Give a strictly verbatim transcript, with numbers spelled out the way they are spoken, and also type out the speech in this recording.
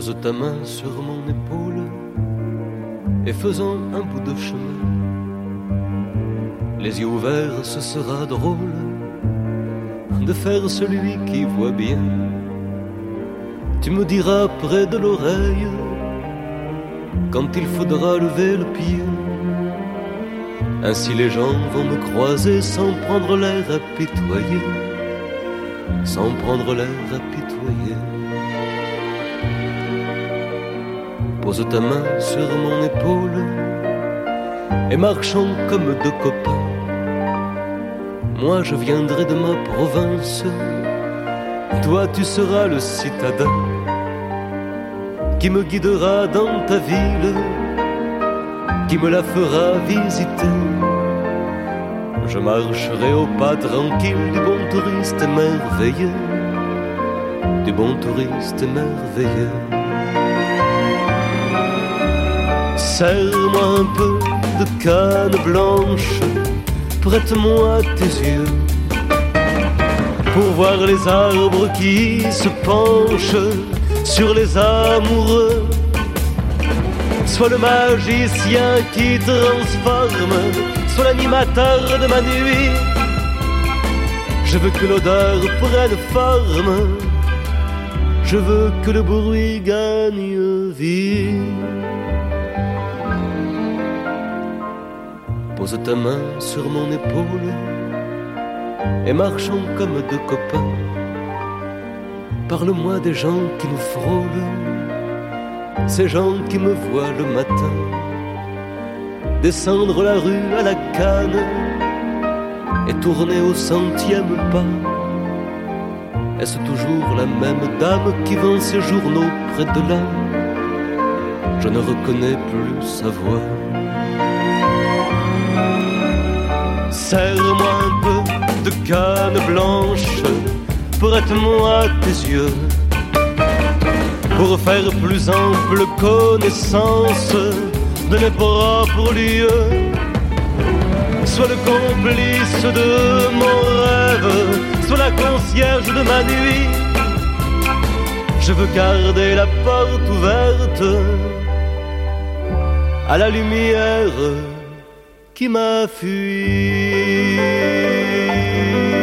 Pose ta main sur mon épaule et faisons un bout de chemin. Les yeux ouverts, ce sera drôle de faire celui qui voit bien. Tu me diras près de l'oreille quand il faudra lever le pied. Ainsi les gens vont me croiser sans prendre l'air apitoyé, sans prendre l'air apitoyé. Pose ta main sur mon épaule et marchons comme deux copains. Moi je viendrai de ma province, toi tu seras le citadin qui me guidera dans ta ville, qui me la fera visiter. Je marcherai au pas tranquille du bon touriste émerveillé, du bon touriste émerveillé. Serre-moi un peu de canne blanche, prête-moi tes yeux pour voir les arbres qui se penchent sur les amoureux. Sois le magicien qui transforme, sois l'animateur de ma nuit. Je veux que l'odeur prenne forme, je veux que le bruit gagne vie. Pose ta main sur mon épaule et marchons comme deux copains. Parle-moi des gens qui nous frôlent, ces gens qui me voient le matin descendre la rue à la canne et tourner au centième pas. Est-ce toujours la même dame qui vend ses journaux près de là? Je ne reconnais plus sa voix. Serre-moi un peu de canne blanche, prête-moi tes yeux pour faire plus ample connaissance de mes propres lieux. Sois le complice de mon rêve, sois la concierge de ma nuit. Je veux garder la porte ouverte à la lumière qui m'a fui.